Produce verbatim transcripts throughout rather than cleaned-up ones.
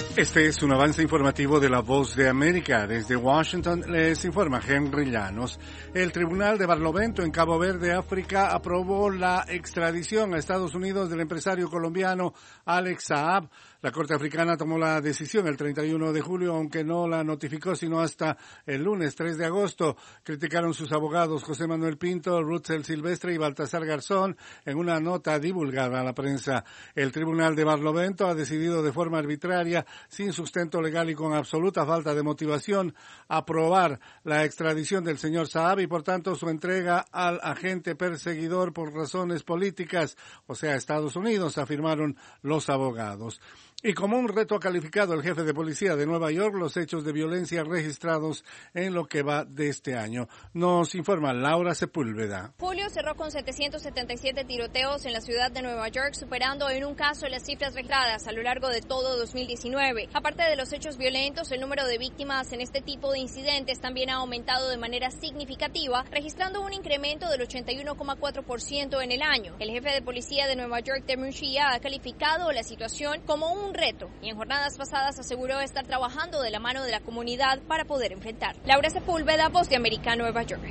Este es un avance informativo de La Voz de América. Desde Washington les informa Henry Llanos. El Tribunal de Barlovento en Cabo Verde, África, aprobó la extradición a Estados Unidos del empresario colombiano Alex Saab. La Corte Africana tomó la decisión el treinta y uno de julio, aunque no la notificó sino hasta el lunes tres de agosto. Criticaron sus abogados José Manuel Pinto, Rutzel Silvestre y Baltasar Garzón en una nota divulgada a la prensa. El Tribunal de Barlovento ha decidido de forma arbitraria, sin sustento legal y con absoluta falta de motivación, aprobar la extradición del señor Saab y por tanto su entrega al agente perseguidor por razones políticas, o sea, Estados Unidos, afirmaron los abogados. Y como un reto ha calificado el jefe de policía de Nueva York los hechos de violencia registrados en lo que va de este año. Nos informa Laura Sepúlveda. Julio cerró con setecientos setenta y siete tiroteos en la ciudad de Nueva York, superando en un caso las cifras registradas a lo largo de todo dos mil diecinueve. Aparte de los hechos violentos, el número de víctimas en este tipo de incidentes también ha aumentado de manera significativa, registrando un incremento del ochenta y uno coma cuatro por ciento en el año. El jefe de policía de Nueva York, Temur Shia, ha calificado la situación como un reto y en jornadas pasadas aseguró estar trabajando de la mano de la comunidad para poder enfrentar. Laura Sepúlveda, Voz de América, Nueva York.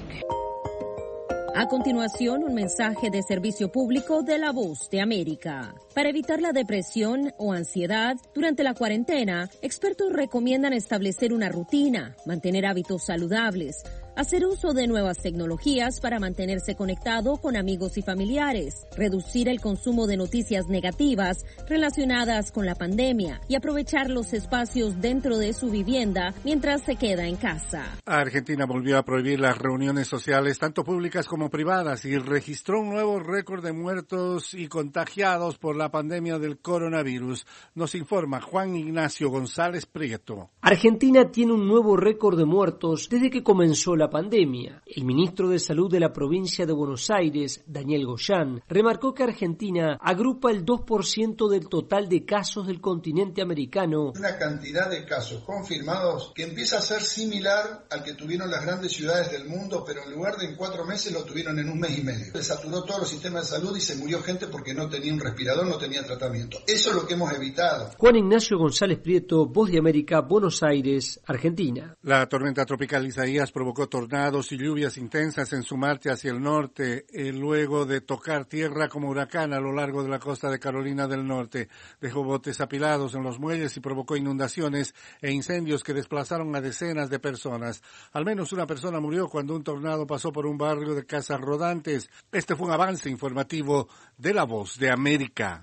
A continuación, un mensaje de servicio público de La Voz de América. Para evitar la depresión o ansiedad durante la cuarentena, expertos recomiendan establecer una rutina, mantener hábitos saludables, hacer uso de nuevas tecnologías para mantenerse conectado con amigos y familiares, reducir el consumo de noticias negativas relacionadas con la pandemia y aprovechar los espacios dentro de su vivienda mientras se queda en casa. Argentina volvió a prohibir las reuniones sociales, tanto públicas como privadas, y registró un nuevo récord de muertos y contagiados por la pandemia del coronavirus. Nos informa Juan Ignacio González Prieto. Argentina tiene un nuevo récord de muertos desde que comenzó la pandemia. El ministro de Salud de la provincia de Buenos Aires, Daniel Goyán, remarcó que Argentina agrupa el dos por ciento del total de casos del continente americano. Una cantidad de casos confirmados que empieza a ser similar al que tuvieron las grandes ciudades del mundo, pero en lugar de en cuatro meses lo tuvieron en un mes y medio. Se saturó todos los sistemas de salud y se murió gente porque no tenía un respirador, no tenía tratamiento. Eso es lo que hemos evitado. Juan Ignacio González Prieto, Voz de América, Buenos Aires, Argentina. La tormenta tropical Isaías provocó tornados y lluvias intensas en su marcha hacia el norte, eh, luego de tocar tierra como huracán a lo largo de la costa de Carolina del Norte. Dejó botes apilados en los muelles y provocó inundaciones e incendios que desplazaron a decenas de personas. Al menos una persona murió cuando un tornado pasó por un barrio de casas rodantes. Este fue un avance informativo de La Voz de América.